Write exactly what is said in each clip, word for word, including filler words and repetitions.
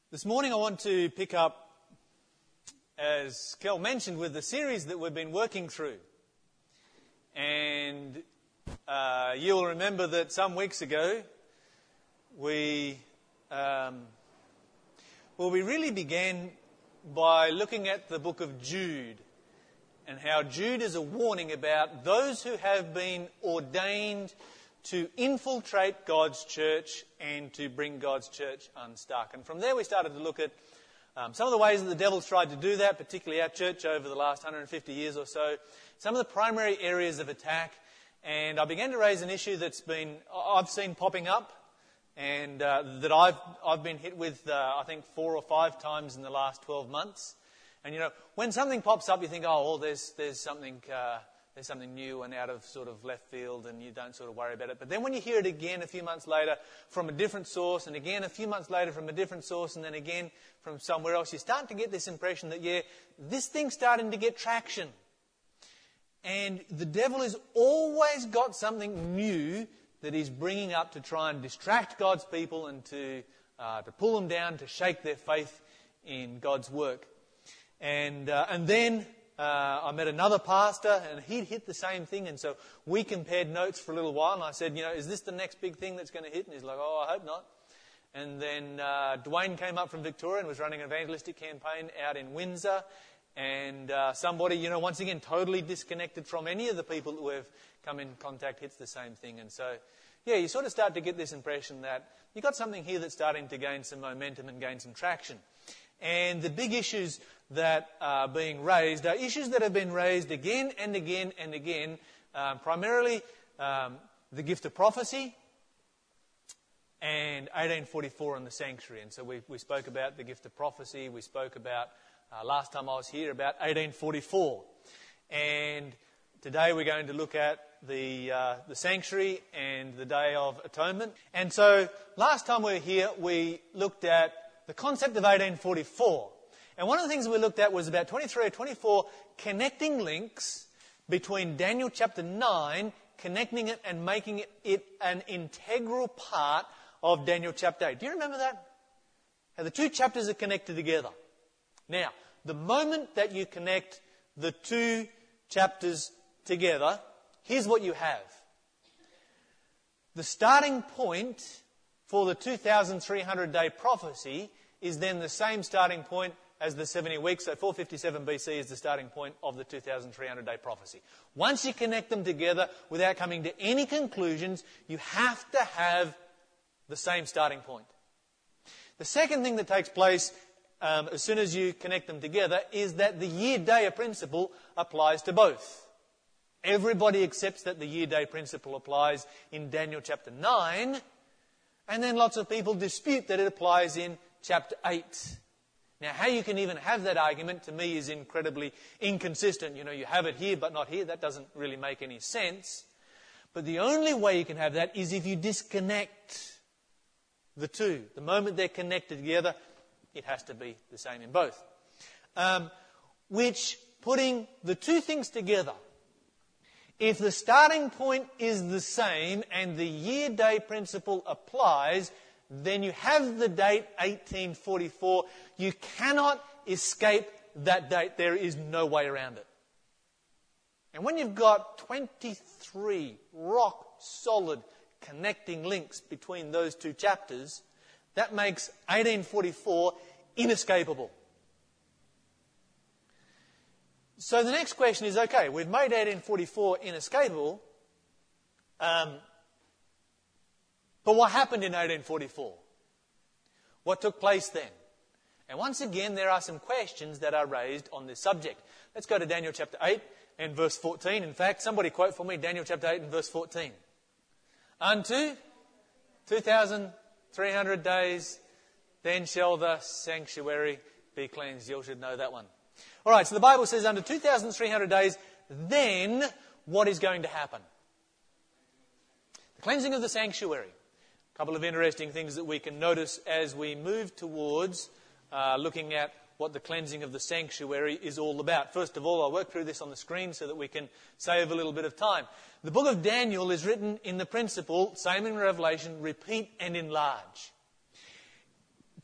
This morning I want to pick up, as Kel mentioned, with the series that we've been working through. And uh, you'll remember that some weeks ago we, um, well, we really began by looking at the book of Jude and how Jude is a warning about those who have been ordained to infiltrate God's church and to bring God's church unstuck. And from there we started to look at um, some of the ways that the devil's tried to do that, particularly our church over the last one hundred fifty years or so, some of the primary areas of attack. And I began to raise an issue that's been, I've seen popping up and uh, that I've, I've been hit with, uh, I think, four or five times in the last twelve months. And, you know, when something pops up, you think, oh, well, there's, there's something... Uh, There's something new and out of sort of left field and you don't sort of worry about it. But then when you hear it again a few months later from a different source and again a few months later from a different source and then again from somewhere else, you start to get this impression that, yeah, this thing's starting to get traction. And the devil has always got something new that he's bringing up to try and distract God's people and to, uh, to pull them down, to shake their faith in God's work. And, uh, and then... Uh, I met another pastor and he'd hit the same thing, and so we compared notes for a little while and I said, you know, is this the next big thing that's going to hit? And he's like, oh, I hope not. And then uh, Dwayne came up from Victoria and was running an evangelistic campaign out in Windsor, and uh, somebody, you know, once again, totally disconnected from any of the people that we've come in contact hits the same thing. And so, yeah, you sort of start to get this impression that you've got something here that's starting to gain some momentum and gain some traction. And the big issues that are being raised are issues that have been raised again and again and again, um, primarily um, the gift of prophecy and eighteen forty-four and the sanctuary. And so we, we spoke about the gift of prophecy. We spoke about, uh, last time I was here, about eighteen forty-four. And today we're going to look at the uh, the sanctuary and the Day of Atonement. And so last time we were here, we looked at the concept of eighteen forty-four. And one of the things we looked at was about twenty-three or twenty-four connecting links between Daniel chapter nine, connecting it and making it, it an integral part of Daniel chapter eight. Do you remember that? How the two chapters are connected together. Now, the moment that you connect the two chapters together, here's what you have. The starting point for the two thousand three hundred day prophecy is then the same starting point as the seventy weeks. So four fifty-seven B C is the starting point of the two thousand three hundred day prophecy. Once you connect them together without coming to any conclusions, you have to have the same starting point. The second thing that takes place um, as soon as you connect them together is that the year-day principle applies to both. Everybody accepts that the year-day principle applies in Daniel chapter nine, and then lots of people dispute that it applies in chapter eight. Now, how you can even have that argument, to me, is incredibly inconsistent. You know, you have it here but not here. That doesn't really make any sense. But the only way you can have that is if you disconnect the two. The moment they're connected together, it has to be the same in both. Um, which, putting the two things together, if the starting point is the same and the year-day principle applies, then you have the date eighteen forty-four. You cannot escape that date. There is no way around it. And when you've got twenty-three rock-solid connecting links between those two chapters, that makes eighteen forty-four inescapable. So the next question is, okay, we've made eighteen forty-four inescapable, um, but what happened in eighteen forty-four? What took place then? And once again, there are some questions that are raised on this subject. Let's go to Daniel chapter eight and verse fourteen. In fact, somebody quote for me Daniel chapter eight and verse fourteen. Unto two thousand three hundred days, then shall the sanctuary be cleansed. You all should know that one. All right, so the Bible says under two thousand three hundred days, then what is going to happen? The cleansing of the sanctuary. A couple of interesting things that we can notice as we move towards uh, looking at what the cleansing of the sanctuary is all about. First of all, I'll work through this on the screen so that we can save a little bit of time. The book of Daniel is written in the principle, same in Revelation, repeat and enlarge.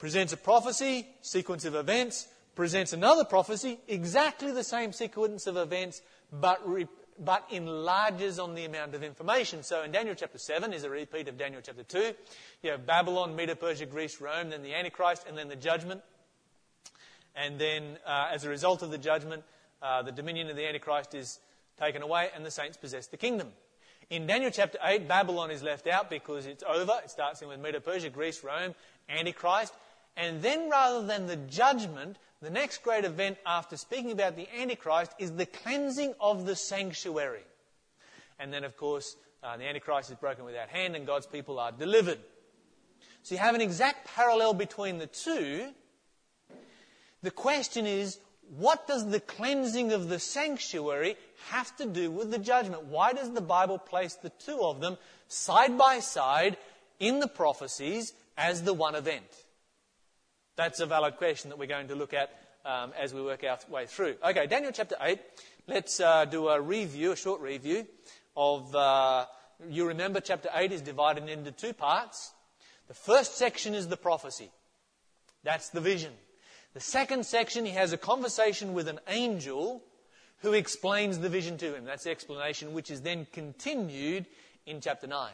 presents a prophecy, sequence of events, presents another prophecy, exactly the same sequence of events, but re- but enlarges on the amount of information. So in Daniel chapter seven is a repeat of Daniel chapter two. You have Babylon, Medo, Persia, Greece, Rome, then the Antichrist, and then the judgment. And then uh, as a result of the judgment, uh, the dominion of the Antichrist is taken away and the saints possess the kingdom. In Daniel chapter eight, Babylon is left out because it's over. It starts in with Medo, Persia, Greece, Rome, Antichrist. And then rather than the judgment, the next great event after speaking about the Antichrist is the cleansing of the sanctuary. And then, of course, uh, the Antichrist is broken without hand and God's people are delivered. So you have an exact parallel between the two. The question is, what does the cleansing of the sanctuary have to do with the judgment? Why does the Bible place the two of them side by side in the prophecies as the one event? That's a valid question that we're going to look at um, as we work our way through. Okay, Daniel chapter eight. Let's uh, do a review, a short review of, uh, you remember chapter eight is divided into two parts. The first section is the prophecy. That's the vision. The second section, he has a conversation with an angel who explains the vision to him. That's the explanation which is then continued in chapter nine.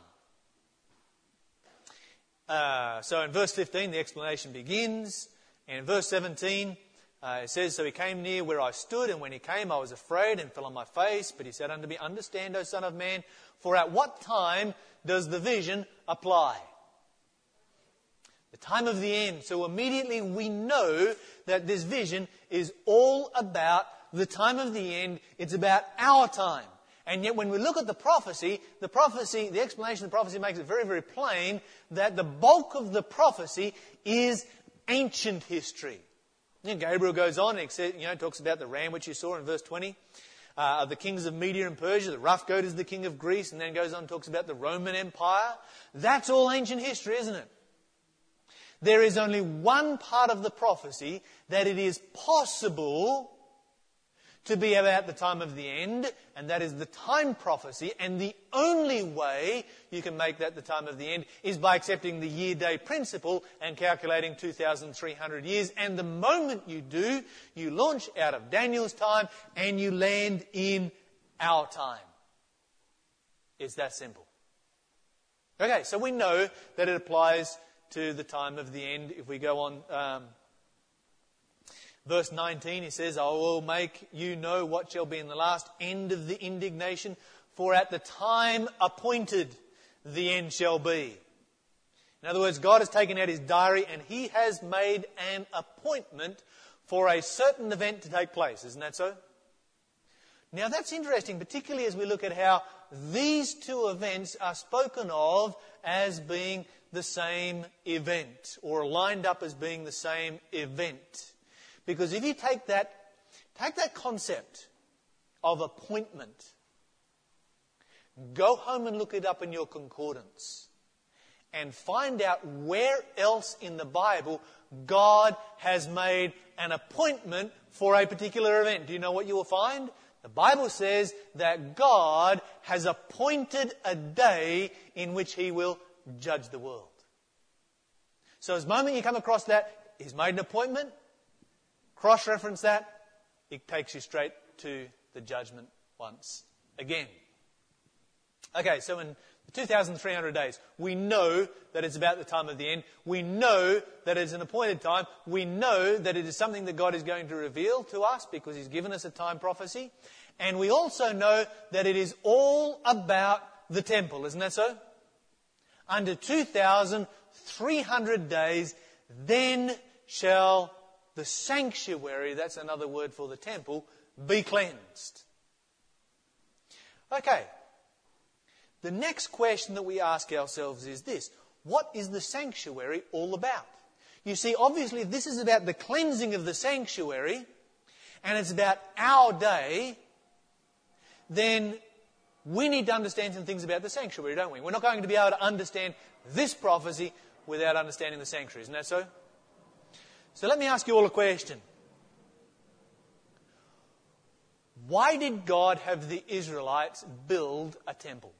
Uh, so in verse fifteen, the explanation begins. And in verse seventeen, uh, it says, So he came near where I stood, and when he came, I was afraid and fell on my face. But he said unto me, Understand, O Son of Man, for at what time does the vision apply? The time of the end. So immediately we know that this vision is all about the time of the end. It's about our time. And yet when we look at the prophecy, the prophecy, the explanation of the prophecy makes it very, very plain that the bulk of the prophecy is ancient history. You know, Gabriel goes on and you know, talks about the ram which you saw in verse twenty, uh, the kings of Media and Persia, the rough goat is the king of Greece, and then goes on and talks about the Roman Empire. That's all ancient history, isn't it? There is only one part of the prophecy that it is possible to be about the time of the end, and that is the time prophecy. And the only way you can make that the time of the end is by accepting the year-day principle and calculating two thousand three hundred years. And the moment you do, you launch out of Daniel's time and you land in our time. It's that simple. Okay, so we know that it applies to the time of the end. If we go on, um, verse nineteen, he says, I will make you know what shall be in the last end of the indignation, for at the time appointed the end shall be. In other words, God has taken out his diary and he has made an appointment for a certain event to take place. Isn't that so? Now that's interesting, particularly as we look at how these two events are spoken of as being the same event, or lined up as being the same event. Because if you take that, take that concept of appointment, go home and look it up in your concordance, and find out where else in the Bible God has made an appointment for a particular event. Do you know what you will find? The Bible says that God has appointed a day in which he will judge the world. So as the moment you come across that, he's made an appointment, cross-reference that, it takes you straight to the judgment once again. Okay, so in the two thousand three hundred days, we know that it's about the time of the end. We know that it's an appointed time. We know that it is something that God is going to reveal to us because he's given us a time prophecy. And we also know that it is all about the temple. Isn't that so? Under two thousand three hundred days, then shall the sanctuary, that's another word for the temple, be cleansed. Okay. The next question that we ask ourselves is this: what is the sanctuary all about? You see, obviously, if this is about the cleansing of the sanctuary, and it's about our day, then we need to understand some things about the sanctuary, don't we? We're not going to be able to understand this prophecy without understanding the sanctuary. Isn't that so? So let me ask you all a question. Why did God have the Israelites build a temple?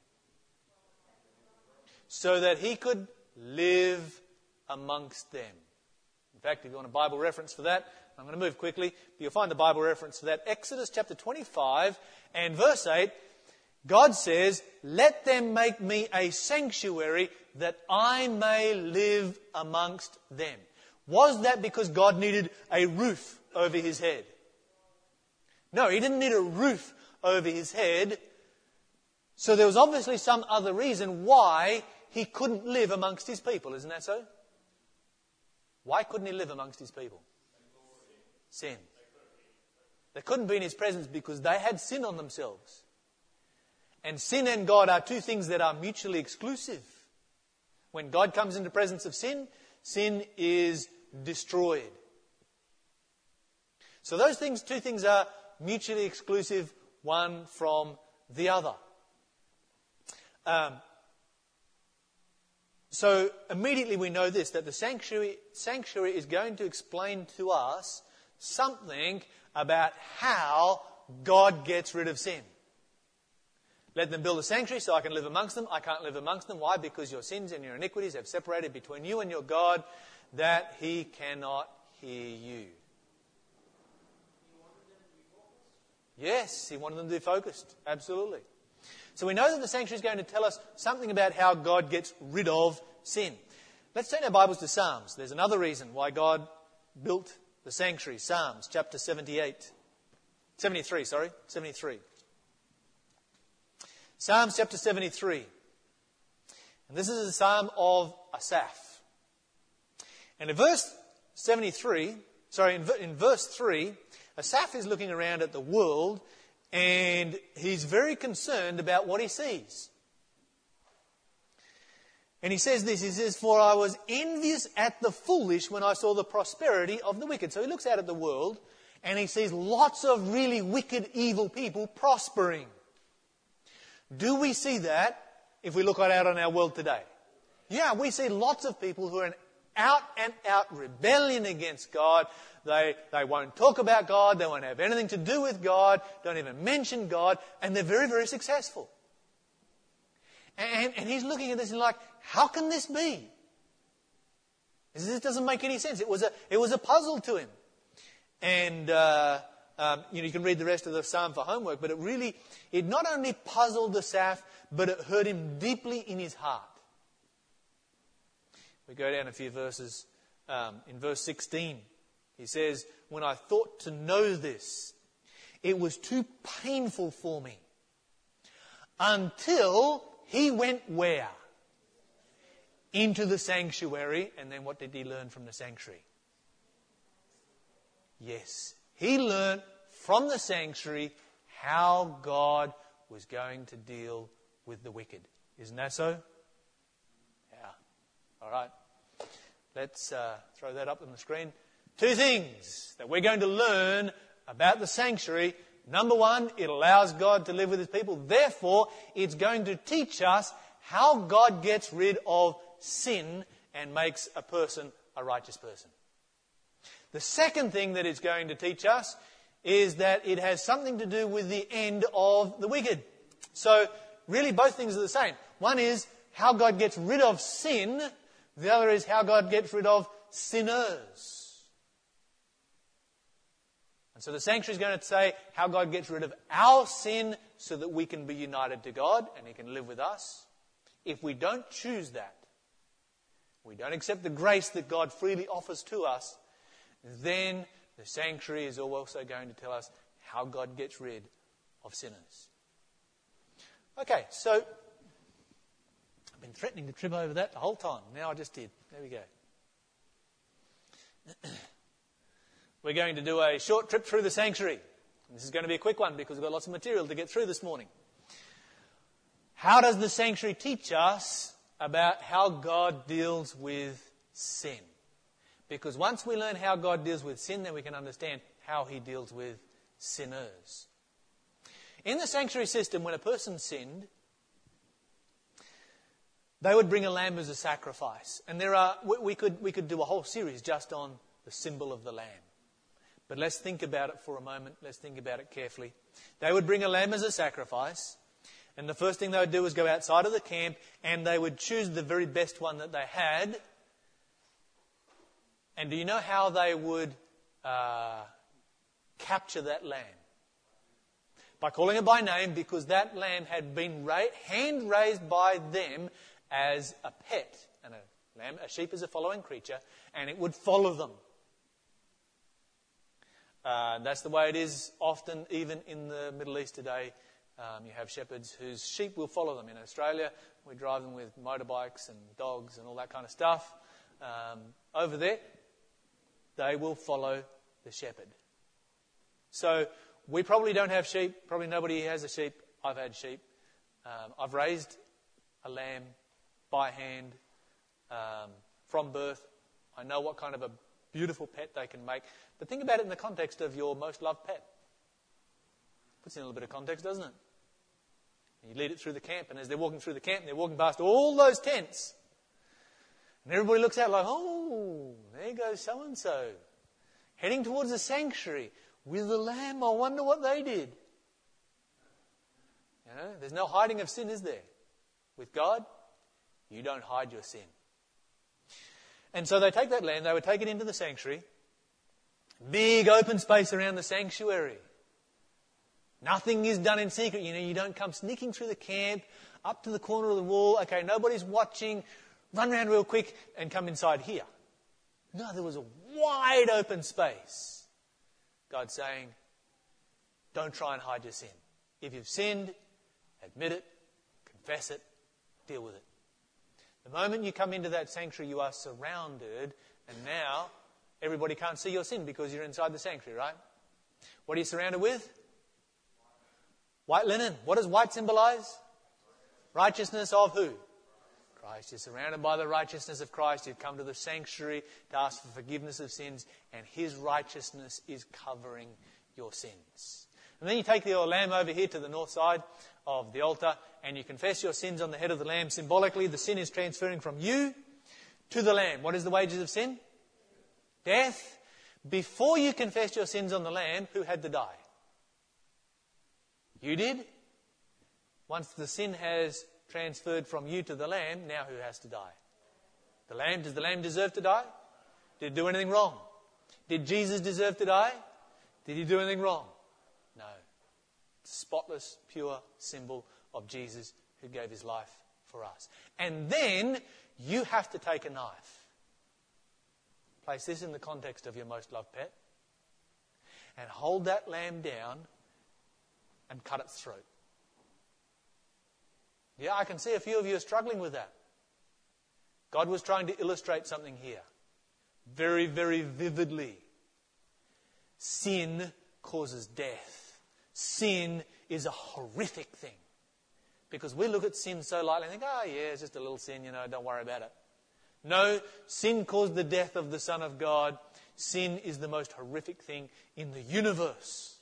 So that he could live amongst them. In fact, if you want a Bible reference for that, I'm going to move quickly, but you'll find the Bible reference for that. Exodus chapter twenty-five and verse eight, God says, "Let them make me a sanctuary that I may live amongst them." Was that because God needed a roof over his head? No, he didn't need a roof over his head. So there was obviously some other reason why he couldn't live amongst his people. Isn't that so? Why couldn't he live amongst his people? Sin. They couldn't be in his presence because they had sin on themselves. And sin and God are two things that are mutually exclusive. When God comes into the presence of sin, sin is destroyed. So those things, two things are mutually exclusive, one from the other. Um, so immediately we know this, that the sanctuary, sanctuary is going to explain to us something about how God gets rid of sin. Let them build a sanctuary so I can live amongst them. I can't live amongst them. Why? Because your sins and your iniquities have separated between you and your God, that he cannot hear you. Yes, he wanted them to be focused. Absolutely. So we know that the sanctuary is going to tell us something about how God gets rid of sin. Let's turn our Bibles to Psalms. There's another reason why God built the sanctuary. Psalms chapter seventy-eight. seventy-three, sorry. seventy-three. Psalms chapter seventy-three. And this is a psalm of Asaph. And in verse seventy-three, sorry, in, in verse three, Asaph is looking around at the world and he's very concerned about what he sees. And he says this, he says, "For I was envious at the foolish when I saw the prosperity of the wicked." So he looks out at the world and he sees lots of really wicked, evil people prospering. Do we see that if we look out on our world today? Yeah, we see lots of people who are in out and out rebellion against God. They, they won't talk about God. They won't have anything to do with God. Don't even mention God. And they're very, very successful. And, and he's looking at this and like, how can this be? This doesn't make any sense. It was a, it was a puzzle to him. And, uh, um, you know, you can read the rest of the psalm for homework, but it really, it not only puzzled Asaph, but it hurt him deeply in his heart. We go down a few verses. Um, in verse sixteen, he says, "When I thought to know this, it was too painful for me. Until he went where? Into the sanctuary." And then what did he learn from the sanctuary? Yes, he learned from the sanctuary how God was going to deal with the wicked. Isn't that so? Yeah. All right. Let's uh, throw that up on the screen. Two things that we're going to learn about the sanctuary. Number one, it allows God to live with his people. Therefore, it's going to teach us how God gets rid of sin and makes a person a righteous person. The second thing that it's going to teach us is that it has something to do with the end of the wicked. So, really both things are the same. One is how God gets rid of sin. The other is how God gets rid of sinners. And so the sanctuary is going to say how God gets rid of our sin so that we can be united to God and he can live with us. If we don't choose that, we don't accept the grace that God freely offers to us, then the sanctuary is also going to tell us how God gets rid of sinners. Okay, so I've been threatening to trip over that the whole time. Now I just did. There we go. We're going to do a short trip through the sanctuary. This is going to be a quick one because we've got lots of material to get through this morning. How does the sanctuary teach us about how God deals with sin? Because once we learn how God deals with sin, then we can understand how he deals with sinners. In the sanctuary system, when a person sinned, they would bring a lamb as a sacrifice. And there are, we could, we could do a whole series just on the symbol of the lamb. But let's think about it for a moment. Let's think about it carefully. They would bring a lamb as a sacrifice. And the first thing they would do was go outside of the camp and they would choose the very best one that they had. And do you know how they would uh, capture that lamb? By calling it by name, because that lamb had been ra- hand-raised by them as a pet. And a lamb, a sheep is a following creature, and it would follow them. Uh, that's the way it is often, even in the Middle East today. Um, you have shepherds whose sheep will follow them. In Australia, we drive them with motorbikes and dogs and all that kind of stuff. Um, over there, they will follow the shepherd. So we probably don't have sheep. Probably nobody here has a sheep. I've had sheep. Um, I've raised a lamb by hand um, from birth. I know what kind of a beautiful pet they can make. But think about it in the context of your most loved pet. Puts in a little bit of context, doesn't it? You lead it through the camp, and as they're walking through the camp, they're walking past all those tents. And everybody looks out like, oh, there goes so-and-so. Heading towards the sanctuary with the lamb. I wonder what they did. You know, there's no hiding of sin, is there? With God, you don't hide your sin. And so they take that lamb, they would take it into the sanctuary. Big open space around the sanctuary. Nothing is done in secret. You know, you don't come sneaking through the camp, up to the corner of the wall. Okay, nobody's watching. Run around real quick and come inside here. No, there was a wide open space. God's saying, don't try and hide your sin. If you've sinned, admit it, confess it, deal with it. The moment you come into that sanctuary, you are surrounded, and now everybody can't see your sin because you're inside the sanctuary, right? What are you surrounded with? White linen. What does white symbolize? Righteousness of who? Christ. You're surrounded by the righteousness of Christ. You've come to the sanctuary to ask for forgiveness of sins, and His righteousness is covering your sins. And then you take the lamb over here to the north side of the altar, and you confess your sins on the head of the lamb. Symbolically, the sin is transferring from you to the lamb. What is the wages of sin? Death. Before you confessed your sins on the lamb, who had to die? You did. Once the sin has transferred from you to the lamb, now who has to die? The lamb. Does the lamb deserve to die? Did it do anything wrong? Did Jesus deserve to die? Did He do anything wrong? No. It's a spotless, pure symbol of Jesus who gave His life for us. And then you have to take a knife. Place this in the context of your most loved pet. And hold that lamb down and cut its throat. Yeah, I can see a few of you are struggling with that. God was trying to illustrate something here. Very, very vividly. Sin causes death. Sin is a horrific thing. Because we look at sin so lightly and think, oh yeah, it's just a little sin, you know, don't worry about it. No, sin caused the death of the Son of God. Sin is the most horrific thing in the universe.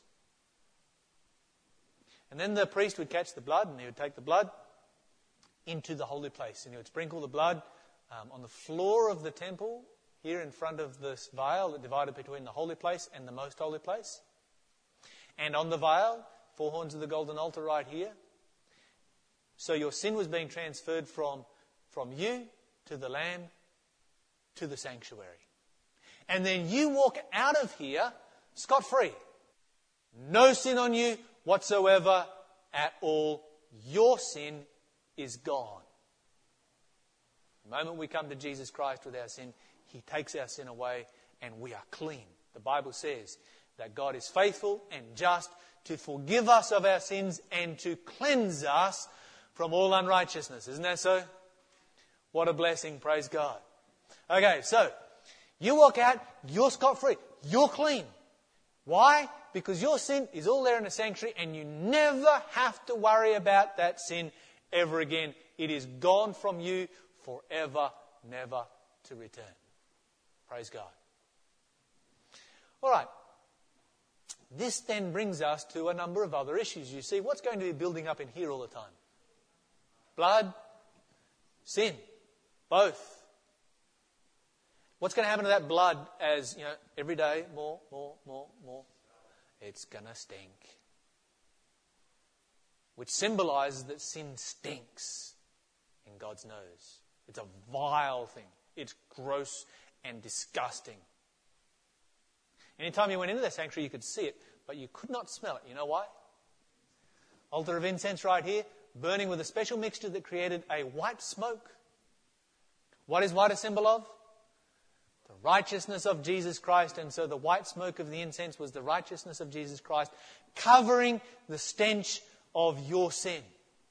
And then the priest would catch the blood, and he would take the blood into the holy place. And he would sprinkle the blood um, on the floor of the temple, here in front of this veil that divided between the holy place and the most holy place. And on the veil, four horns of the golden altar right here. So your sin was being transferred from, from you to the lamb to the sanctuary. And then you walk out of here scot-free. No sin on you whatsoever at all. Your sin is gone. The moment we come to Jesus Christ with our sin, He takes our sin away and we are clean. The Bible says that God is faithful and just to forgive us of our sins and to cleanse us from all unrighteousness. Isn't that so? What a blessing, praise God. Okay, so you walk out, you're scot-free, you're clean. Why? Because your sin is all there in the sanctuary and you never have to worry about that sin ever again. It is gone from you forever, never to return. Praise God. All right. This then brings us to a number of other issues. You see, what's going to be building up in here all the time? Blood, sin, both. What's going to happen to that blood as, you know, every day, more, more, more, more? It's going to stink. Which symbolizes that sin stinks in God's nose. It's a vile thing. It's gross and disgusting. Anytime you went into the sanctuary, you could see it, but you could not smell it. You know why? Altar of incense right here, burning with a special mixture that created a white smoke. What is white a symbol of? The righteousness of Jesus Christ. And so the white smoke of the incense was the righteousness of Jesus Christ, covering the stench of your sin.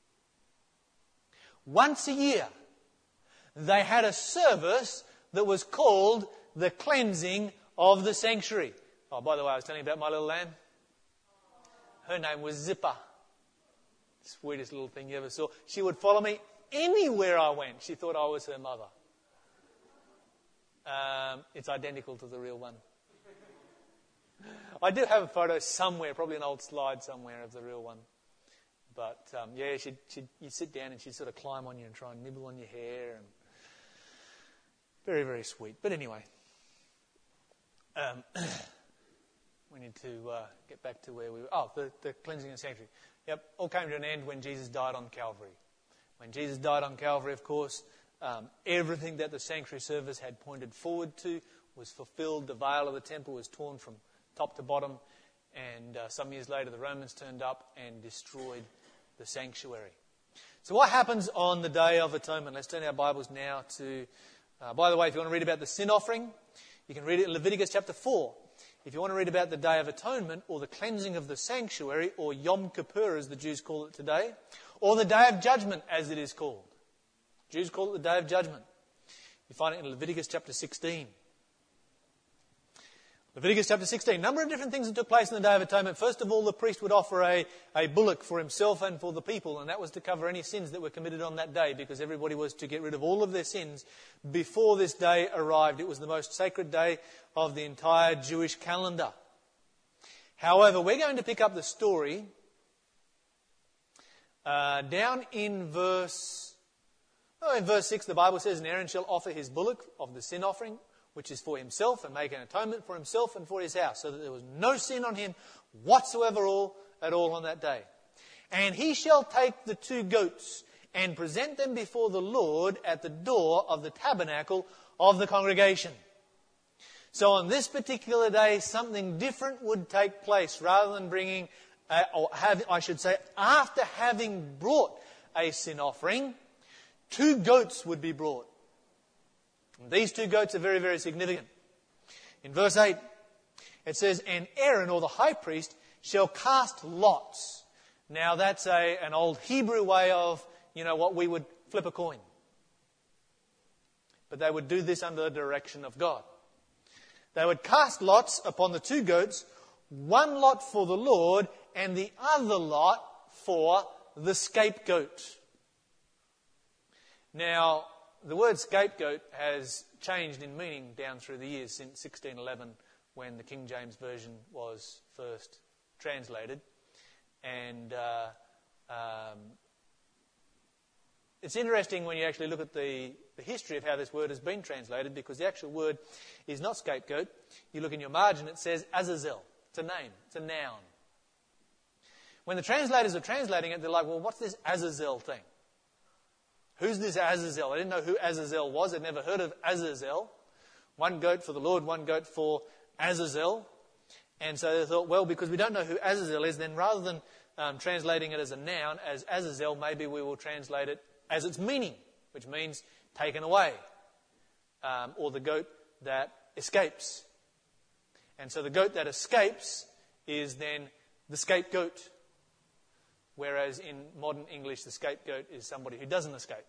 Once a year, they had a service that was called the cleansing of the sanctuary. Oh, by the way, I was telling you about my little lamb. Her name was Zipper. Sweetest little thing you ever saw. She would follow me anywhere I went. She thought I was her mother. Um, it's identical to the real one. I do have a photo somewhere, probably an old slide somewhere of the real one. But um, yeah, she'd, she'd, you'd sit down and she'd sort of climb on you and try and nibble on your hair. And very, very sweet. But anyway, um, we need to uh, get back to where we were. Oh, the, the cleansing of the sanctuary. Yep, all came to an end when Jesus died on Calvary. When Jesus died on Calvary, of course, um, everything that the sanctuary service had pointed forward to was fulfilled. The veil of the temple was torn from top to bottom. And uh, some years later, the Romans turned up and destroyed the sanctuary. So what happens on the Day of Atonement? Let's turn our Bibles now to... Uh, by the way, if you want to read about the sin offering, you can read it in Leviticus chapter four. If you want to read about the Day of Atonement, or the cleansing of the sanctuary, or Yom Kippur as the Jews call it today, or the Day of Judgment as it is called. Jews call it the Day of Judgment. You find it in Leviticus chapter sixteen. Leviticus chapter sixteen. A number of different things that took place in the Day of Atonement. First of all, the priest would offer a, a bullock for himself and for the people, and that was to cover any sins that were committed on that day, because everybody was to get rid of all of their sins before this day arrived. It was the most sacred day of the entire Jewish calendar. However, we're going to pick up the story uh, down in verse... Oh, in verse six, the Bible says, "And Aaron shall offer his bullock of the sin offering, which is for himself, and make an atonement for himself and for his house, so that there was no sin on him whatsoever all, at all on that day. And he shall take the two goats and present them before the Lord at the door of the tabernacle of the congregation." So on this particular day, something different would take place. Rather than bringing, uh, or have, I should say, after having brought a sin offering, two goats would be brought. These two goats are very, very significant. In verse eight, it says, "And Aaron, or the high priest, shall cast lots." Now that's a, an old Hebrew way of, you know, what we would flip a coin. But they would do this under the direction of God. They would cast lots upon the two goats, one lot for the Lord and the other lot for the scapegoat. Now, the word scapegoat has changed in meaning down through the years since sixteen eleven, when the King James Version was first translated. And uh, um, it's interesting when you actually look at the, the history of how this word has been translated, because the actual word is not scapegoat. You look in your margin, it says Azazel. It's a name. It's a noun. When the translators are translating it, they're like, well, what's this Azazel thing? Who's this Azazel? I didn't know who Azazel was. I'd never heard of Azazel. One goat for the Lord, one goat for Azazel. And so they thought, well, because we don't know who Azazel is, then rather than um, translating it as a noun, as Azazel, maybe we will translate it as its meaning, which means taken away, um, or the goat that escapes. And so the goat that escapes is then the scapegoat. Whereas in modern English, the scapegoat is somebody who doesn't escape.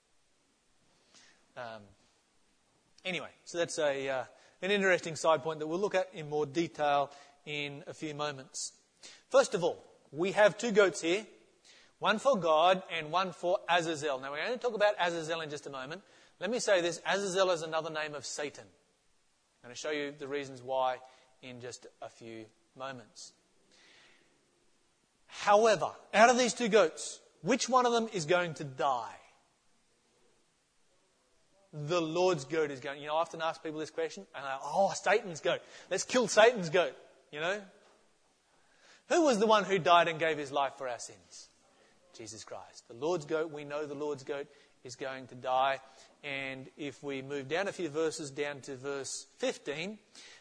Um, anyway, so that's a uh, an interesting side point that we'll look at in more detail in a few moments. First of all, we have two goats here, one for God and one for Azazel. Now, we're going to talk about Azazel in just a moment. Let me say this, Azazel is another name of Satan. I'm going to show you the reasons why in just a few moments. However, out of these two goats, which one of them is going to die? The Lord's goat is going. You know, I often ask people this question, and I, oh, Satan's goat. Let's kill Satan's goat, you know. Who was the one who died and gave his life for our sins? Jesus Christ. The Lord's goat, we know the Lord's goat is going to die. And if we move down a few verses, down to verse fifteen,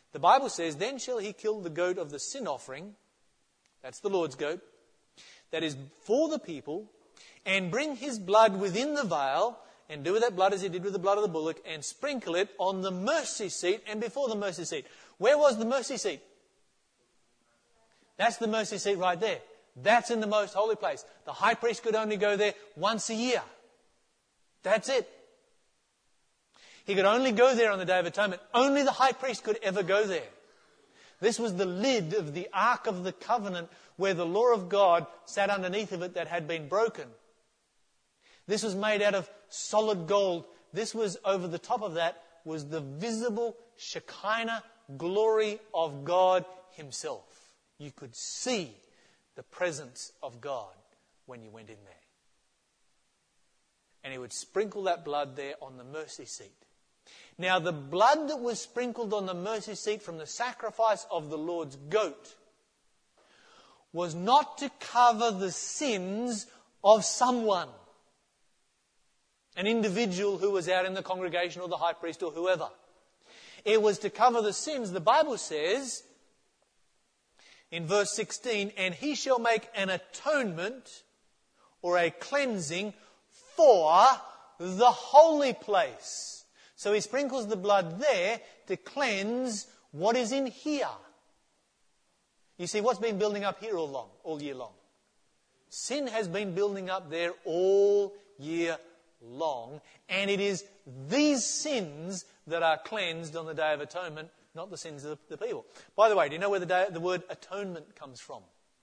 The Bible says, then shall he kill the goat of the sin offering, that's the Lord's goat, that is for the people, and bring his blood within the veil, and do with that blood as he did with the blood of the bullock, and sprinkle it on the mercy seat and before the mercy seat. Where was the mercy seat? That's the mercy seat right there. That's in the most holy place. The high priest could only go there once a year. That's it. He could only go there on the Day of Atonement. Only the high priest could ever go there. This was the lid of the Ark of the Covenant where the law of God sat underneath of it that had been broken. This was made out of solid gold. This was, over the top of that, was the visible Shekinah glory of God himself. You could see the presence of God when you went in there. And he would sprinkle that blood there on the mercy seat. Now, the blood that was sprinkled on the mercy seat from the sacrifice of the Lord's goat was not to cover the sins of someone, an individual who was out in the congregation or the high priest or whoever. It was to cover the sins, the Bible says, in verse sixteen, and he shall make an atonement or a cleansing for the holy place. So he sprinkles the blood there to cleanse what is in here. You see, what's been building up here all long, all year long? Sin has been building up there all year long, and it is these sins that are cleansed on the Day of Atonement, not the sins of the people. By the way, do you know where the, day, the word atonement comes from?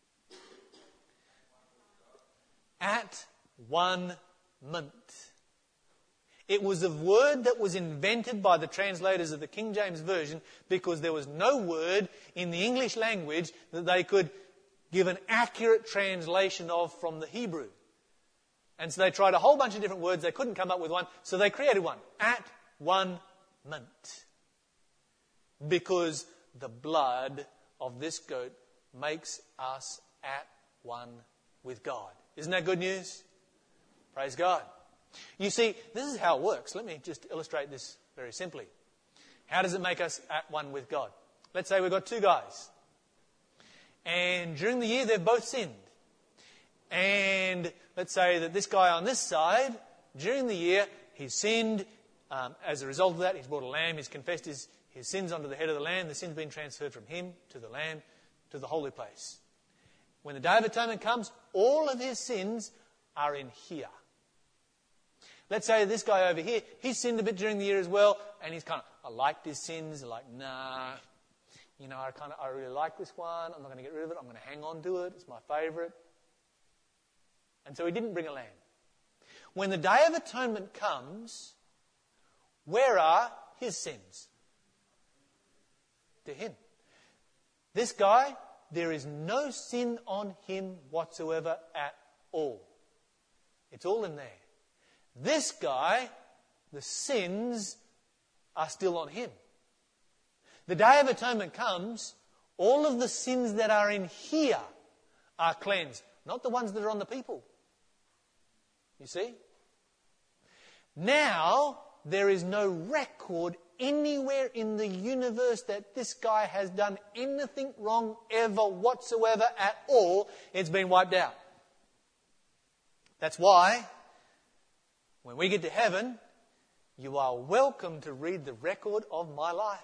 At one mint. It was a word that was invented by the translators of the King James Version because there was no word in the English language that they could give an accurate translation of from the Hebrew. And so they tried a whole bunch of different words. They couldn't come up with one, so they created one. At one mint. Because the blood of this goat makes us at one with God. Isn't that good news? Praise God. You see, this is how it works. Let me just illustrate this very simply. How does it make us at one with God? Let's say we've got two guys. And during the year, they've both sinned. And let's say that this guy on this side, during the year, he's sinned. Um, as a result of that, he's brought a lamb. He's confessed his, his sins onto the head of the lamb. The sin's been transferred from him to the lamb to the holy place. When the Day of Atonement comes, all of his sins are in here. Let's say this guy over here, he's sinned a bit during the year as well, and he's kind of, I liked his sins, like, nah, you know, I kind of, I really like this one, I'm not going to get rid of it, I'm going to hang on to it, it's my favourite. And so he didn't bring a lamb. When the Day of Atonement comes, where are his sins? To him. This guy, there is no sin on him whatsoever at all. It's all in there. This guy, the sins are still on him. The Day of Atonement comes, all of the sins that are in here are cleansed, not the ones that are on the people. You see? Now, there is no record anywhere in the universe that this guy has done anything wrong ever whatsoever at all. It's been wiped out. That's why, when we get to heaven, you are welcome to read the record of my life.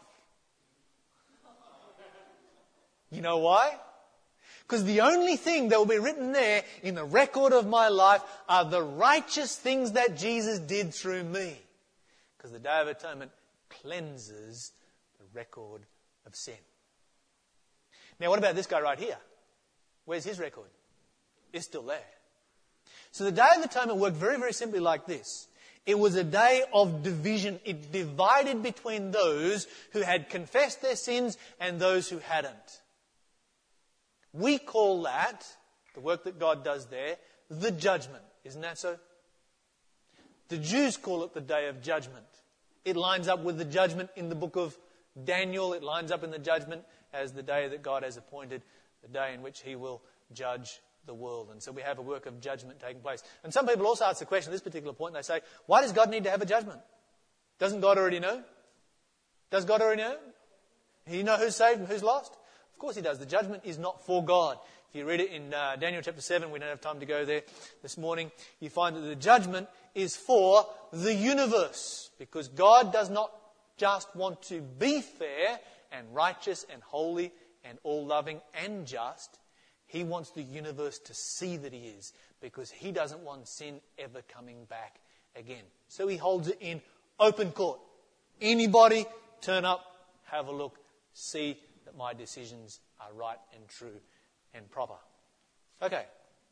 You know why? Because the only thing that will be written there in the record of my life are the righteous things that Jesus did through me. Because the Day of Atonement cleanses the record of sin. Now, what about this guy right here? Where's his record? It's still there. So the Day of Atonement worked very, very simply like this. It was a day of division. It divided between those who had confessed their sins and those who hadn't. We call that, the work that God does there, the judgment. Isn't that so? The Jews call it the Day of Judgment. It lines up with the judgment in the book of Daniel. It lines up in the judgment as the day that God has appointed, the day in which he will judge the world. And so we have a work of judgment taking place. And some people also ask the question at this particular point, and they say, why does God need to have a judgment? Doesn't God already know? Does God already know? You know who's saved and who's lost? Of course he does. The judgment is not for God. If you read it in uh, Daniel chapter seven, we don't have time to go there this morning, you find that the judgment is for the universe. Because God does not just want to be fair and righteous and holy and all-loving and just. He wants the universe to see that he is, because he doesn't want sin ever coming back again. So he holds it in open court. Anybody, turn up, have a look, see that my decisions are right and true and proper. Okay.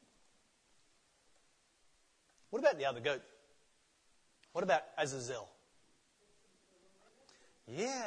What about the other goat? What about Azazel? Yeah.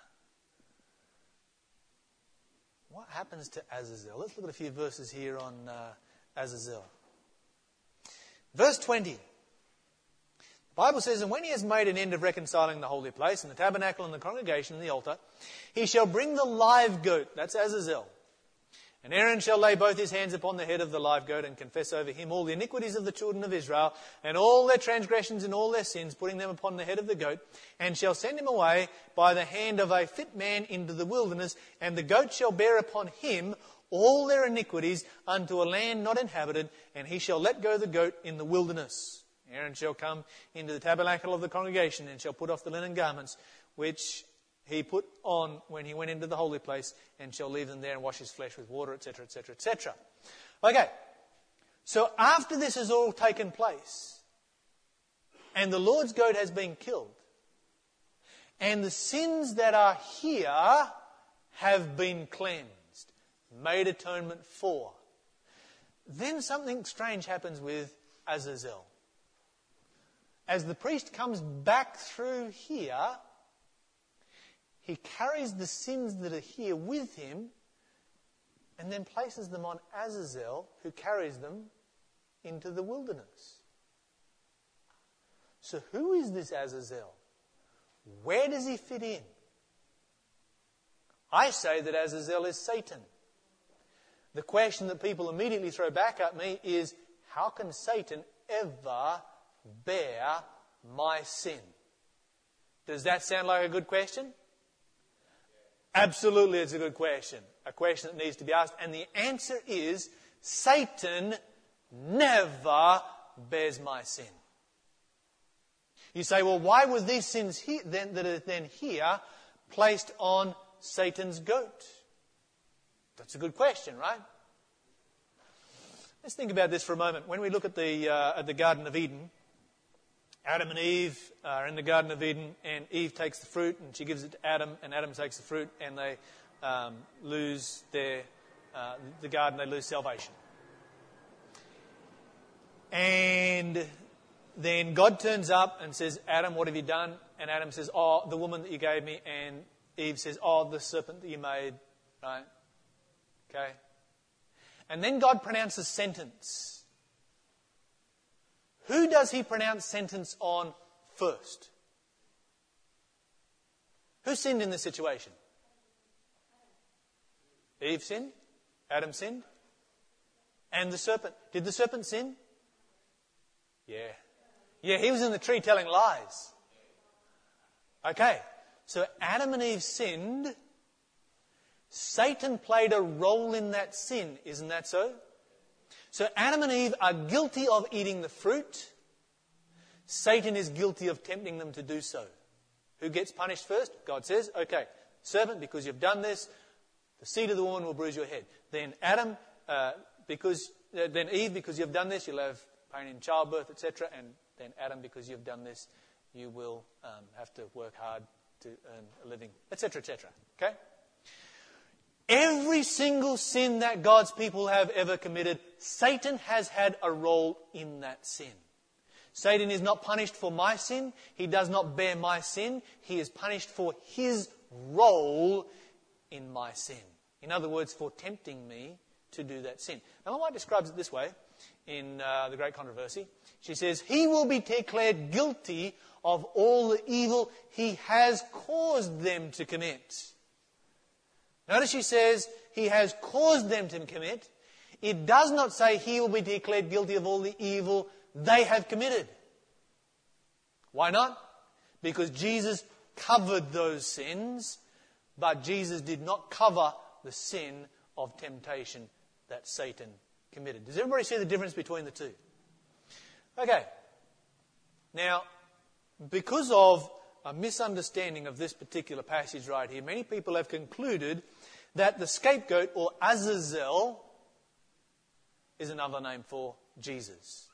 What happens to Azazel? Let's look at a few verses here on uh, Azazel. Verse twenty. The Bible says, and when he has made an end of reconciling the holy place and the tabernacle and the congregation and the altar, he shall bring the live goat. That's Azazel. And Aaron shall lay both his hands upon the head of the live goat and confess over him all the iniquities of the children of Israel and all their transgressions and all their sins, putting them upon the head of the goat, and shall send him away by the hand of a fit man into the wilderness, and the goat shall bear upon him all their iniquities unto a land not inhabited, and he shall let go the goat in the wilderness. Aaron shall come into the tabernacle of the congregation and shall put off the linen garments which he put on when he went into the holy place, and shall leave them there and wash his flesh with water, et cetera, et cetera, et cetera. Okay, so after this has all taken place, and the Lord's goat has been killed, and the sins that are here have been cleansed, made atonement for, then something strange happens with Azazel. As the priest comes back through here, he carries the sins that are here with him and then places them on Azazel, who carries them into the wilderness. So who is this Azazel? Where does he fit in? I say that Azazel is Satan. The question that people immediately throw back at me is, how can Satan ever bear my sin? Does that sound like a good question? Absolutely, it's a good question. A question that needs to be asked. And the answer is, Satan never bears my sin. You say, well, why were these sins here, then, that are then here placed on Satan's goat? That's a good question, right? Let's think about this for a moment. When we look at the uh, at the Garden of Eden, Adam and Eve are in the Garden of Eden, and Eve takes the fruit and she gives it to Adam, and Adam takes the fruit, and they um, lose their uh, the garden. They lose salvation. And then God turns up and says, Adam, what have you done? And Adam says, oh, the woman that you gave me. And Eve says, oh, the serpent that you made. Right? Okay. And then God pronounces sentence. Who does he pronounce sentence on first? Who sinned in this situation? Eve sinned. Adam sinned. And the serpent. Did the serpent sin? Yeah. Yeah, he was in the tree telling lies. Okay. So Adam and Eve sinned. Satan played a role in that sin. Isn't that so? So Adam and Eve are guilty of eating the fruit. Satan is guilty of tempting them to do so. Who gets punished first? God says, okay, serpent, because you've done this, the seed of the woman will bruise your head. Then Adam, uh, because uh, then Eve, because you've done this, you'll have pain in childbirth, et cetera. And then Adam, because you've done this, you will um, have to work hard to earn a living, et cetera, et cetera. Okay? Every single sin that God's people have ever committed, Satan has had a role in that sin. Satan is not punished for my sin. He does not bear my sin. He is punished for his role in my sin. In other words, for tempting me to do that sin. Ellen White describes it this way in uh, The Great Controversy. She says, he will be declared guilty of all the evil he has caused them to commit. Notice she says he has caused them to commit. It does not say he will be declared guilty of all the evil they have committed. Why not? Because Jesus covered those sins but Jesus did not cover the sin of temptation that Satan committed. Does everybody see the difference between the two? Okay. Now, because of a misunderstanding of this particular passage right here, many people have concluded that the scapegoat, or Azazel, is another name for Jesus.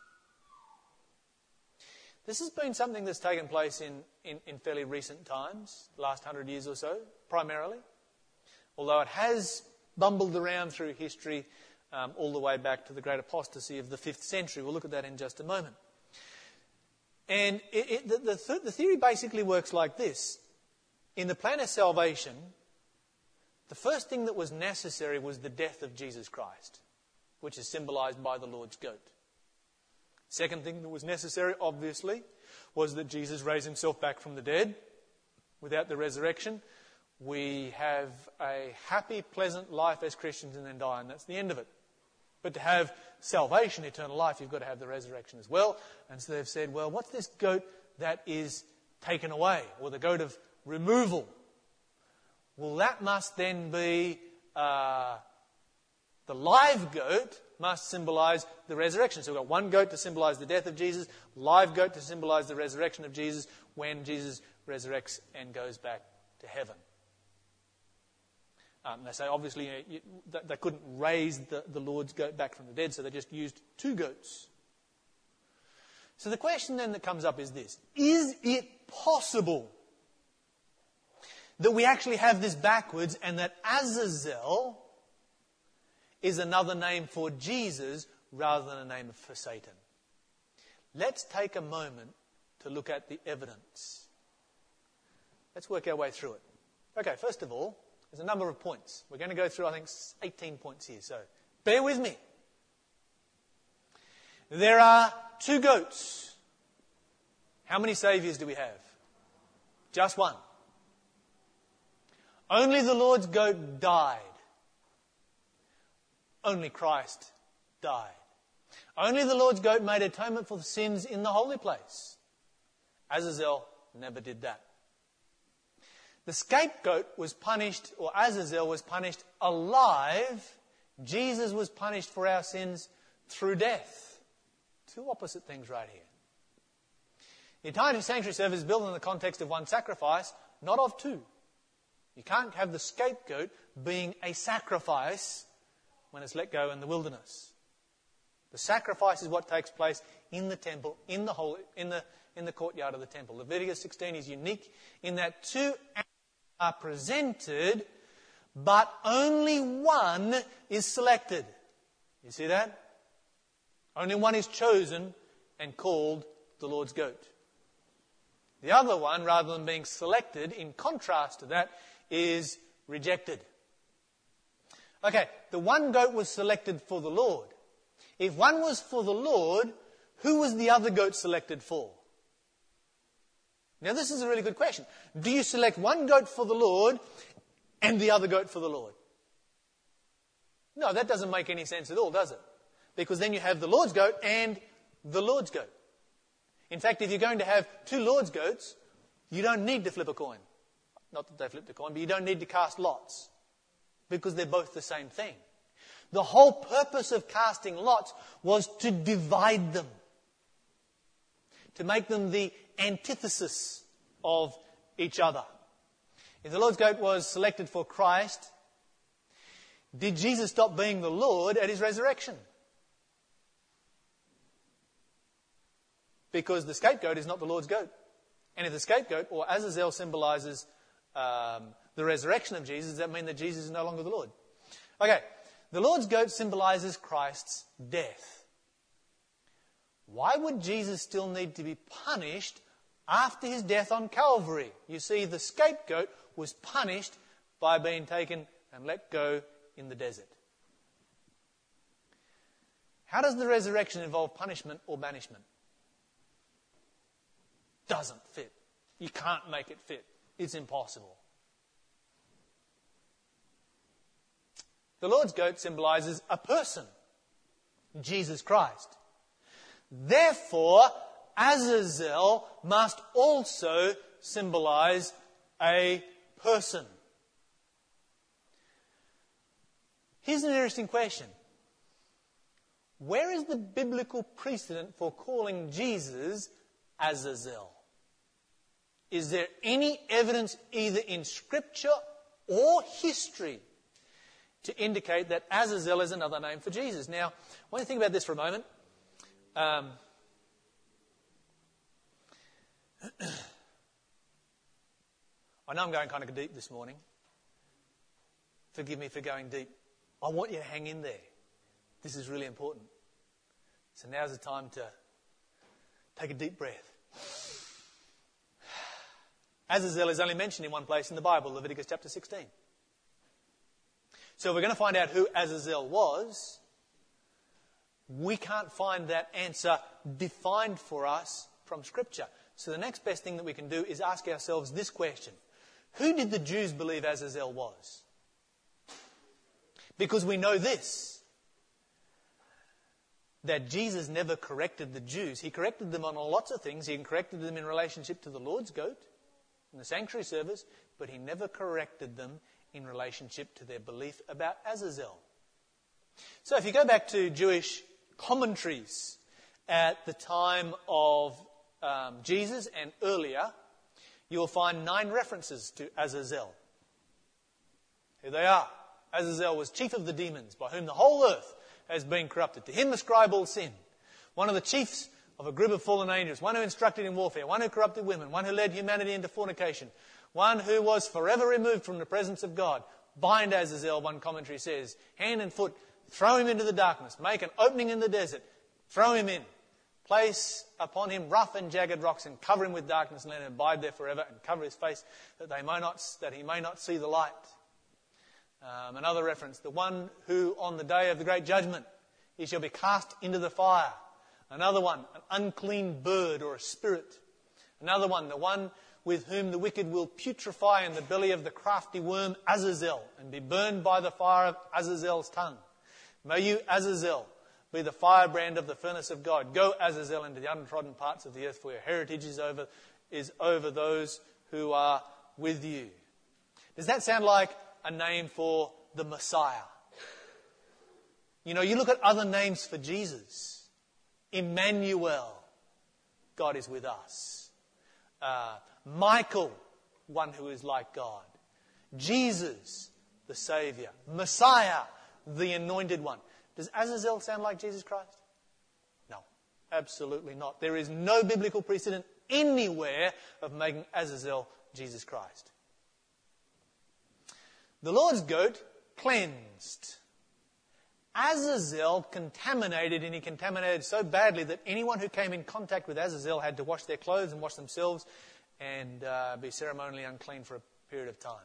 This has been something that's taken place in, in, in fairly recent times, last hundred years or so, primarily. Although it has bumbled around through history um, all the way back to the great apostasy of the fifth century. We'll look at that in just a moment. And it, it, the, the, th- the theory basically works like this. In the plan of salvation, the first thing that was necessary was the death of Jesus Christ, which is symbolized by the Lord's goat. Second thing that was necessary, obviously, was that Jesus raised himself back from the dead. Without the resurrection, we have a happy, pleasant life as Christians and then die, and that's the end of it. But to have salvation, eternal life, you've got to have the resurrection as well. And so they've said, well, what's this goat that is taken away, or the goat of removal? Well, that must then be uh, the live goat must symbolize the resurrection. So we've got one goat to symbolize the death of Jesus, live goat to symbolize the resurrection of Jesus when Jesus resurrects and goes back to heaven. Um, they say, obviously, you know, you, they, they couldn't raise the, the Lord's goat back from the dead, so they just used two goats. So the question then that comes up is this: is it possible that we actually have this backwards, and that Azazel is another name for Jesus rather than a name for Satan? Let's take a moment to look at the evidence. Let's work our way through it. Okay, first of all, there's a number of points. We're going to go through, I think, eighteen points here, so bear with me. There are two goats. How many saviours do we have? Just one. Only the Lord's goat died. Only Christ died. Only the Lord's goat made atonement for the sins in the holy place. Azazel never did that. The scapegoat was punished, or Azazel was punished alive. Jesus was punished for our sins through death. Two opposite things right here. The entire sanctuary service is built in the context of one sacrifice, not of two. You can't have the scapegoat being a sacrifice when it's let go in the wilderness. The sacrifice is what takes place in the temple, in the holy, in the in the courtyard of the temple. Leviticus sixteen is unique in that two animals are presented, but only one is selected. You see that? Only one is chosen and called the Lord's goat. The other one, rather than being selected, in contrast to that, is rejected. Okay, the one goat was selected for the Lord. If one was for the Lord, who was the other goat selected for? Now, this is a really good question. Do you select one goat for the Lord and the other goat for the Lord? No, that doesn't make any sense at all, does it? Because then you have the Lord's goat and the Lord's goat. In fact, if you're going to have two Lord's goats, you don't need to flip a coin. Not that they flipped a coin, but you don't need to cast lots, because they're both the same thing. The whole purpose of casting lots was to divide them, to make them the antithesis of each other. If the Lord's goat was selected for Christ, did Jesus stop being the Lord at his resurrection? Because the scapegoat is not the Lord's goat. And if the scapegoat, or Azazel, symbolizes um, the resurrection of Jesus, does that mean that Jesus is no longer the Lord? Okay, the Lord's goat symbolizes Christ's death. Why would Jesus still need to be punished after his death on Calvary? You see, the scapegoat was punished by being taken and let go in the desert. How does the resurrection involve punishment or banishment? Doesn't fit. You can't make it fit. It's impossible. The Lord's goat symbolizes a person, Jesus Christ. Therefore, Azazel must also symbolize a person, Here's an interesting question. Where is the biblical precedent for calling Jesus Azazel? Is there any evidence either in Scripture or history to indicate that Azazel is another name for Jesus? Now, I want you to think about this for a moment. Um, I know I'm going kind of deep this morning. Forgive me for going deep. I want you to hang in there. This is really important. So now's the time to take a deep breath. Azazel is only mentioned in one place in the Bible, Leviticus chapter sixteen. So if we're going to find out who Azazel was, we can't find that answer defined for us from Scripture. So the next best thing that we can do is ask ourselves this question. Who did the Jews believe Azazel was? Because we know this, that Jesus never corrected the Jews. He corrected them on lots of things. He corrected them in relationship to the Lord's goat in the sanctuary service, but he never corrected them in relationship to their belief about Azazel. So if you go back to Jewish commentaries at the time of um, Jesus and earlier, you will find nine references to Azazel. Here they are. Azazel was chief of the demons, by whom the whole earth has been corrupted. To him ascribe all sin. One of the chiefs of a group of fallen angels, one who instructed in warfare, one who corrupted women, one who led humanity into fornication, one who was forever removed from the presence of God. Bind Azazel, one commentary says, hand and foot, throw him into the darkness, make an opening in the desert, throw him in, place upon him rough and jagged rocks and cover him with darkness and let him abide there forever and cover his face that they may not, that he may not see the light. Um, another reference, the one who on the day of the great judgment, he shall be cast into the fire. Another one, an unclean bird or a spirit. Another one, the one with whom the wicked will putrefy in the belly of the crafty worm Azazel and be burned by the fire of Azazel's tongue. May you, Azazel, be the firebrand of the furnace of God. Go, Azazel, into the untrodden parts of the earth, for your heritage is over, is over those who are with you. Does that sound like a name for the Messiah? You know, you look at other names for Jesus. Emmanuel, God is with us. Uh, Michael, one who is like God. Jesus, the Saviour. Messiah, the Anointed One. Does Azazel sound like Jesus Christ? No, absolutely not. There is no biblical precedent anywhere of making Azazel Jesus Christ. The Lord's goat cleansed. Azazel contaminated, and he contaminated so badly that anyone who came in contact with Azazel had to wash their clothes and wash themselves and uh, be ceremonially unclean for a period of time.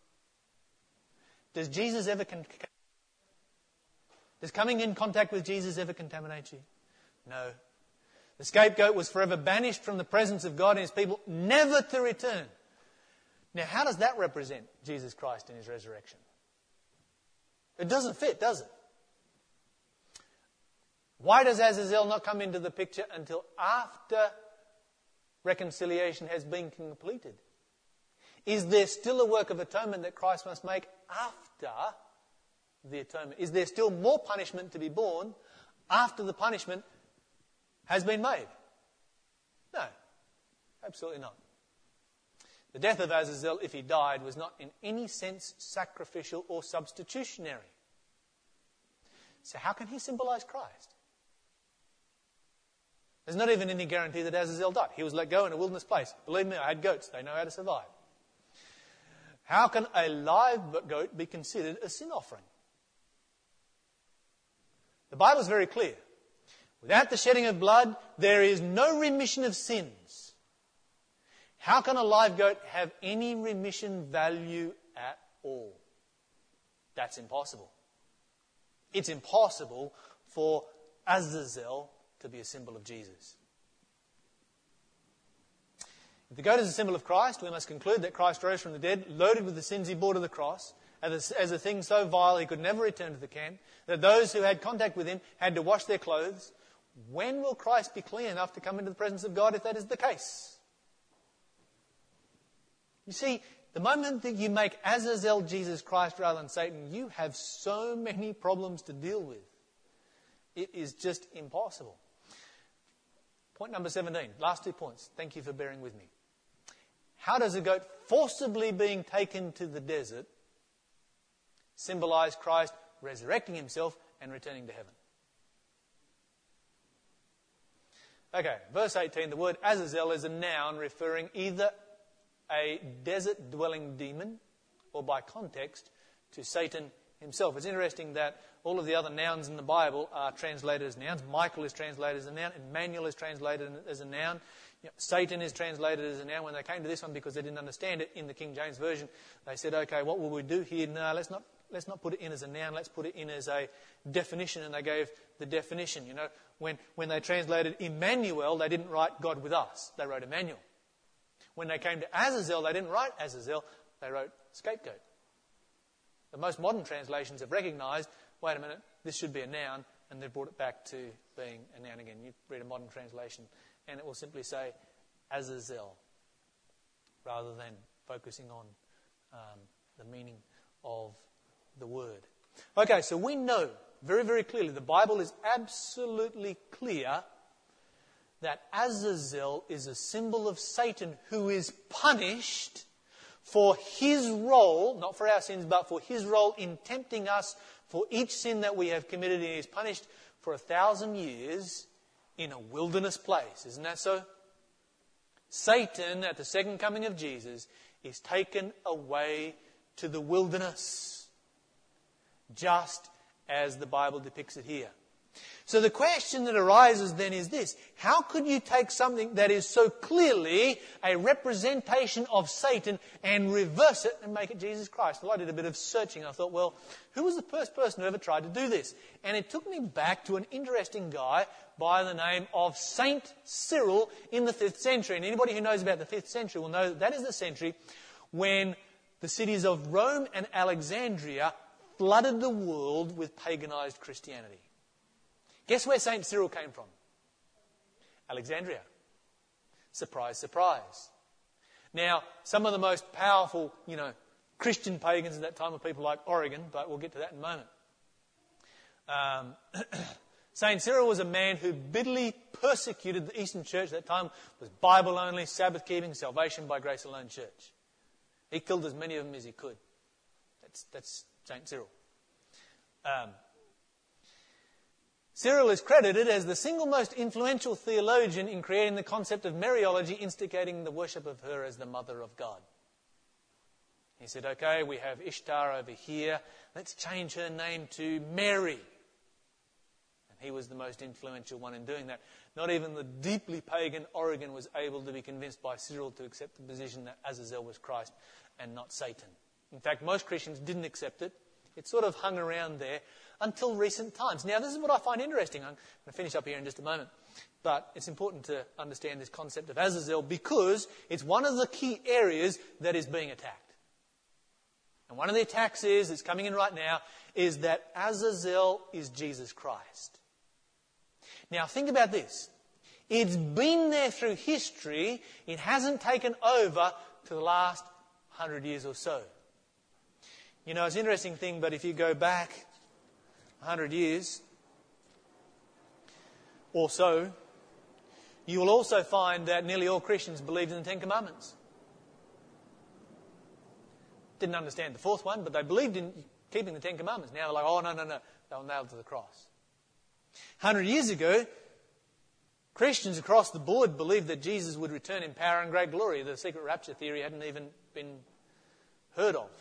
Does Jesus ever con- Does coming in contact with Jesus ever contaminate you? No. The scapegoat was forever banished from the presence of God and his people, never to return. Now, how does that represent Jesus Christ in his resurrection? It doesn't fit, does it? Why does Azazel not come into the picture until after reconciliation has been completed? Is there still a work of atonement that Christ must make after the atonement? Is there still more punishment to be borne after the punishment has been made? No, absolutely not. The death of Azazel, if he died, was not in any sense sacrificial or substitutionary. So how can he symbolize Christ? There's not even any guarantee that Azazel died. He was let go in a wilderness place. Believe me, I had goats. They know how to survive. How can a live goat be considered a sin offering? The Bible is very clear. Without the shedding of blood, there is no remission of sins. How can a live goat have any remission value at all? That's impossible. It's impossible for Azazel to be a symbol of Jesus. If the goat is a symbol of Christ, we must conclude that Christ rose from the dead, loaded with the sins he bore to the cross, as a, as a thing so vile he could never return to the camp, that those who had contact with him had to wash their clothes. When will Christ be clean enough to come into the presence of God if that is the case? You see, The moment that you make Azazel Jesus Christ rather than Satan, you have so many problems to deal with. It is just impossible. Point number seventeen, last two points. Thank you for bearing with me. How does a goat forcibly being taken to the desert symbolize Christ resurrecting himself and returning to heaven? Okay, verse eighteen, the word Azazel is a noun referring either a desert-dwelling demon or, by context, to Satan himself. It's interesting that all of the other nouns in the Bible are translated as nouns. Michael is translated as a noun. Emmanuel is translated as a noun. You know, Satan is translated as a noun. When they came to this one, because they didn't understand it in the King James Version, they said, okay, what will we do here? No, let's not let's not put it in as a noun. Let's put it in as a definition. And they gave the definition. You know, when, when they translated Emmanuel, they didn't write God with us. They wrote Emmanuel. When they came to Azazel, they didn't write Azazel. They wrote scapegoat. The most modern translations have recognised, wait a minute, this should be a noun, and they've brought it back to being a noun again. You read a modern translation, and it will simply say Azazel, rather than focusing on um, the meaning of the word. Okay, so we know very, very clearly, the Bible is absolutely clear that Azazel is a symbol of Satan who is punished for his role, not for our sins, but for his role in tempting us for each sin that we have committed. And he is punished for a thousand years in a wilderness place. Isn't that so? Satan, at the second coming of Jesus, is taken away to the wilderness, just as the Bible depicts it here. So the question that arises then is this: how could you take something that is so clearly a representation of Satan and reverse it and make it Jesus Christ? Well, I did a bit of searching. I thought, well, who was the first person who ever tried to do this? And it took me back to an interesting guy by the name of Saint Cyril in the fifth century. And anybody who knows about the fifth century will know that that is the century when the cities of Rome and Alexandria flooded the world with paganized Christianity. Guess where Saint Cyril came from? Alexandria. Surprise, surprise. Now, some of the most powerful, you know, Christian pagans at that time were people like Origen, but we'll get to that in a moment. Um, Saint Cyril was a man who bitterly persecuted the Eastern Church at that time. It was Bible only, Sabbath keeping, salvation by grace alone church. He killed as many of them as he could. That's, that's Saint Cyril. Um, Cyril is credited as the single most influential theologian in creating the concept of Mariology, instigating the worship of her as the Mother of God. He said, okay, we have Ishtar over here. Let's change her name to Mary. And he was the most influential one in doing that. Not even the deeply pagan Origen was able to be convinced by Cyril to accept the position that Azazel was Christ and not Satan. In fact, most Christians didn't accept it. It sort of hung around there until recent times. Now, this is what I find interesting. I'm going to finish up here in just a moment. But it's important to understand this concept of Azazel because it's one of the key areas that is being attacked. And one of the attacks is, that's coming in right now, is that Azazel is Jesus Christ. Now, think about this. It's been there through history. It hasn't taken over to the last hundred years or so. You know, it's an interesting thing, but if you go back a hundred years or so, you will also find that nearly all Christians believed in the Ten Commandments. Didn't understand the fourth one, but they believed in keeping the Ten Commandments. Now they're like, oh, no, no, no, they were nailed to the cross. A hundred years ago, Christians across the board believed that Jesus would return in power and great glory. The secret rapture theory hadn't even been heard of.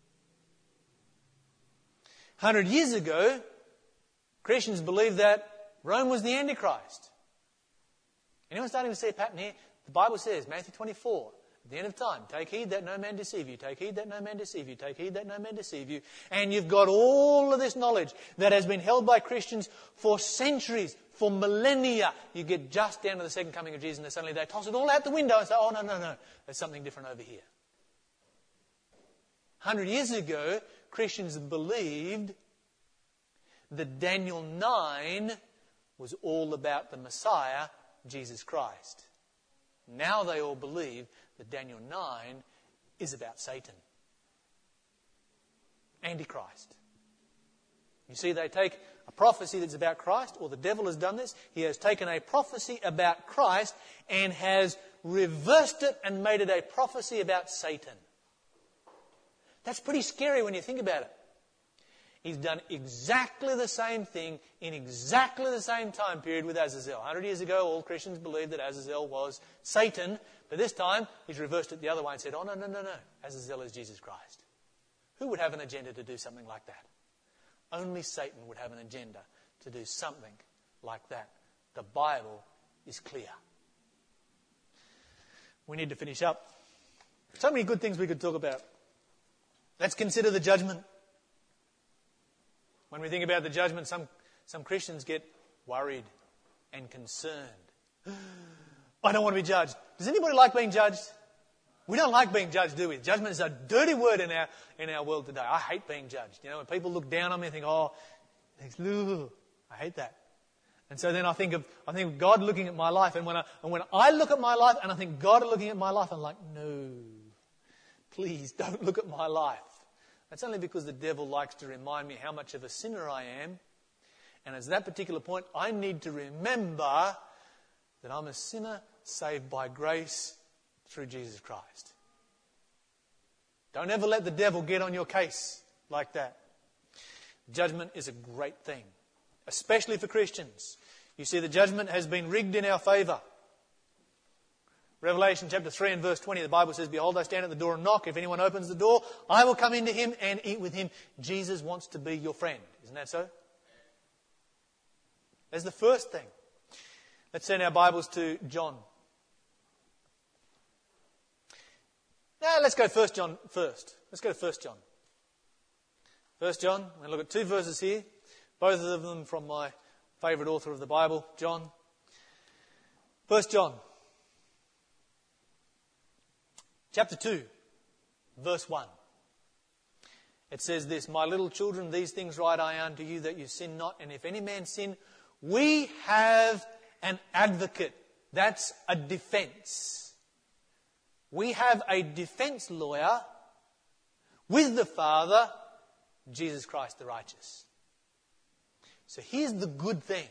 A hundred years ago, Christians believed that Rome was the Antichrist. Anyone starting to see a pattern here? The Bible says, Matthew twenty-four, at the end of time, take heed that no man deceive you, take heed that no man deceive you, take heed that no man deceive you. And you've got all of this knowledge that has been held by Christians for centuries, for millennia. You get just down to the second coming of Jesus and suddenly they toss it all out the window and say, oh, no, no, no, there's something different over here. A hundred years ago, Christians believed that Daniel nine was all about the Messiah, Jesus Christ. Now they all believe that Daniel nine is about Satan. Antichrist. You see, they take a prophecy that's about Christ, or the devil has done this. He has taken a prophecy about Christ and has reversed it and made it a prophecy about Satan. That's pretty scary when you think about it. He's done exactly the same thing in exactly the same time period with Azazel. one hundred years ago, all Christians believed that Azazel was Satan, but this time he's reversed it the other way and said, oh, no, no, no, no, Azazel is Jesus Christ. Who would have an agenda to do something like that? Only Satan would have an agenda to do something like that. The Bible is clear. We need to finish up. So many good things we could talk about. Let's consider the judgment. When we think about the judgment, some, some Christians get worried and concerned. I don't want to be judged. Does anybody like being judged? We don't like being judged, do we? Judgment is a dirty word in our in our world today. I hate being judged. You know, when people look down on me and think, oh, I hate that. And so then I think of I think of God looking at my life, and when I and when I look at my life and I think God is looking at my life, I'm like, no, please don't look at my life. That's only because the devil likes to remind me how much of a sinner I am. And at that particular point, I need to remember that I'm a sinner saved by grace through Jesus Christ. Don't ever let the devil get on your case like that. Judgment is a great thing, especially for Christians. You see, the judgment has been rigged in our favour. Revelation chapter three and verse twenty, the Bible says, behold, I stand at the door and knock. If anyone opens the door, I will come into him and eat with him. Jesus wants to be your friend. Isn't that so? That's the first thing. Let's turn our Bibles to John. Now, let's go First John first. Let's go to First John. First John, I'm going to look at two verses here, both of them from my favourite author of the Bible, John. First John. Chapter two, verse one. It says this, my little children, these things write I unto you, that you sin not. And if any man sin, we have an advocate. That's a defence. We have a defence lawyer with the Father, Jesus Christ the righteous. So here's the good thing.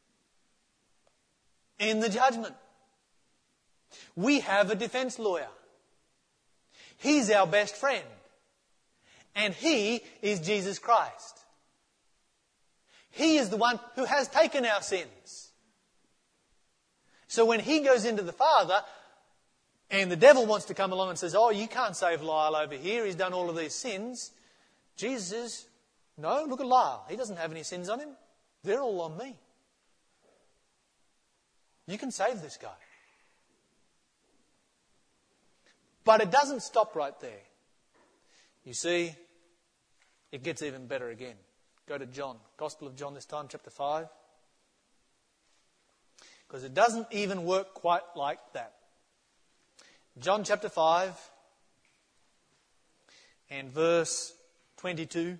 In the judgment, we have a defence lawyer. He's our best friend. And he is Jesus Christ. He is the one who has taken our sins. So when he goes into the Father, and the devil wants to come along and says, oh, you can't save Lyle over here. He's done all of these sins. Jesus says, no, look at Lyle. He doesn't have any sins on him. They're all on me. You can save this guy. But it doesn't stop right there. You see, it gets even better again. Go to John, Gospel of John this time, chapter five. Because it doesn't even work quite like that. John chapter five and verse twenty-two.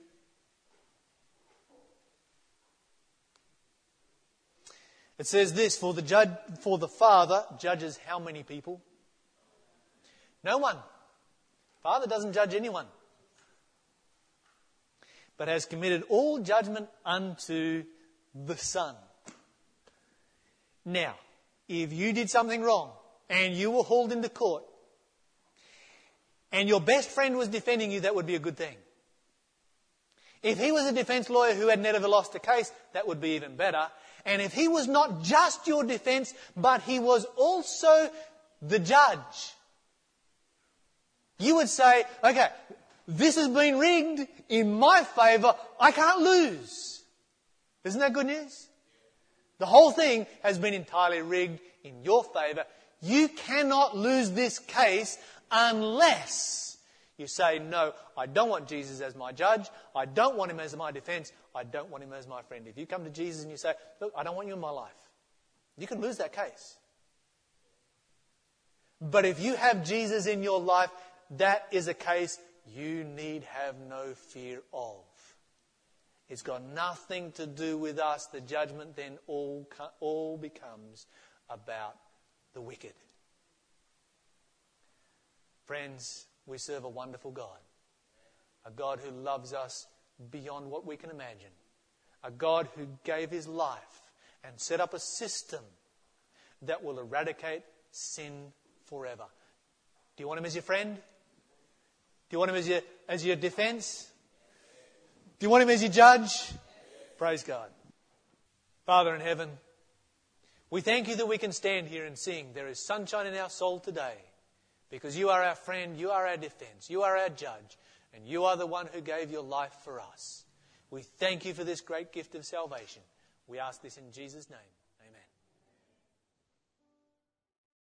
It says this, for the judge, for the Father judges how many people? No one. Father doesn't judge anyone. But has committed all judgment unto the Son. Now, if you did something wrong and you were hauled into court and your best friend was defending you, that would be a good thing. If he was a defence lawyer who had never lost a case, that would be even better. And if he was not just your defence, but he was also the judge, you would say, okay, this has been rigged in my favour. I can't lose. Isn't that good news? The whole thing has been entirely rigged in your favour. You cannot lose this case unless you say, no, I don't want Jesus as my judge. I don't want him as my defence. I don't want him as my friend. If you come to Jesus and you say, look, I don't want you in my life, you can lose that case. But if you have Jesus in your life, that is a case you need have no fear of. It's got nothing to do with us. The judgment then all, all becomes about the wicked. Friends, We serve a wonderful God. A God who loves us beyond what we can imagine. A God who gave his life and set up a system that will eradicate sin forever. Do you want him as your friend? Do you want him as your, as your defense? Do you want him as your judge? Praise God. Father in heaven, we thank you that we can stand here and sing, there is sunshine in our soul today, because you are our friend, you are our defense, you are our judge, and you are the one who gave your life for us. We thank you for this great gift of salvation. We ask this in Jesus' name.